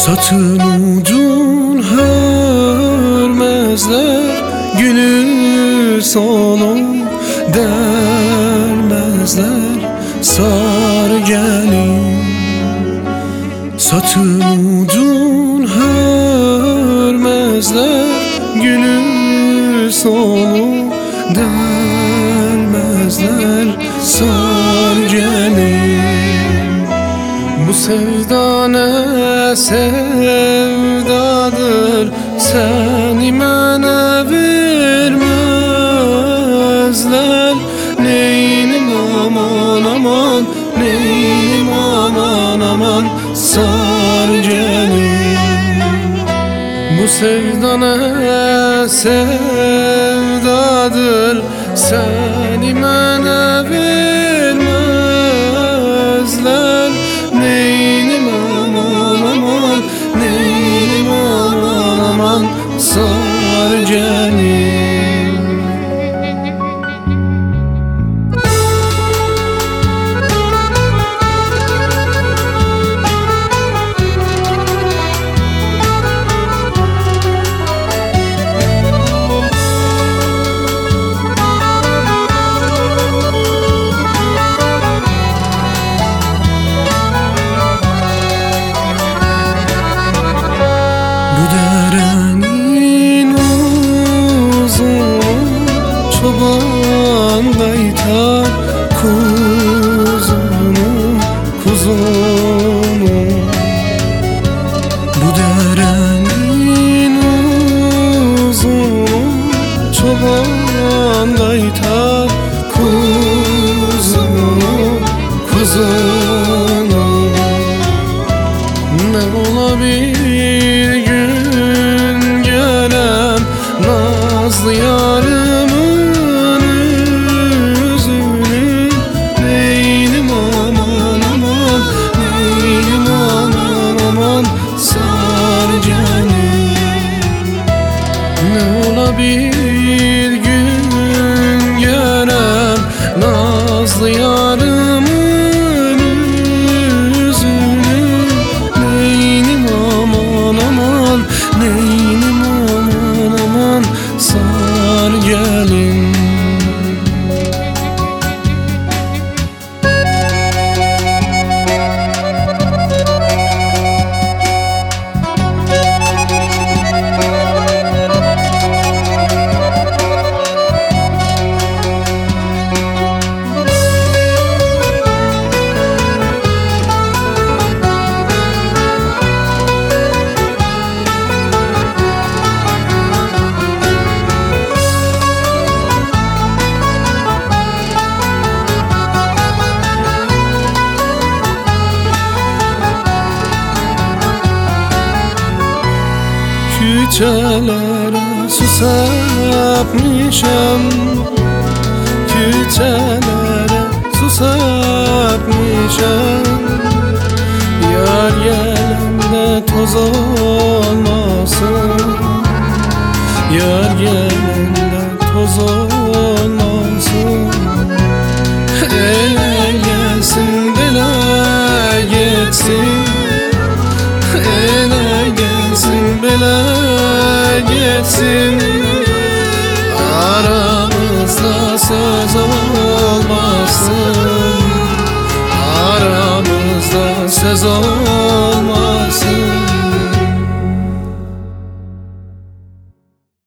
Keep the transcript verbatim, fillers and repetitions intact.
Satın ucun hörmezler, gülü sonu dermezler, sar gelin. Satın ucun hörmezler, gülü sonu dermezler, sar gelin. Bu sevda ne sevdadır, seni mənə vermezler. Neynim aman aman, neynim aman aman, sar gelin. Bu sevda ne sevdadır, seni mənə vermezler. Neynim aman aman, neynim aman aman, sar gelin. Bu derenin uzun, çoban baytar kuzunu, kuzunu. Bu derenin uzun, çoban baytar kuzunu, kuzunu. Ne olabilir gün gelen nazlı yarımın yüzünü? Neynim aman aman, neynim aman aman, sar gelin. Ne olabilir gün gelen nazlı yarımın neynim aman aman, sar gelin. Küçelere su sepmişem, küçelere su sepmişem. Yar gelende toz olmasın, yar gelende toz olmasın. Ele gelsin bela geçsin, ele gelsin bela geçsin. Aramızda söz olmasın, aramızda söz olmasın.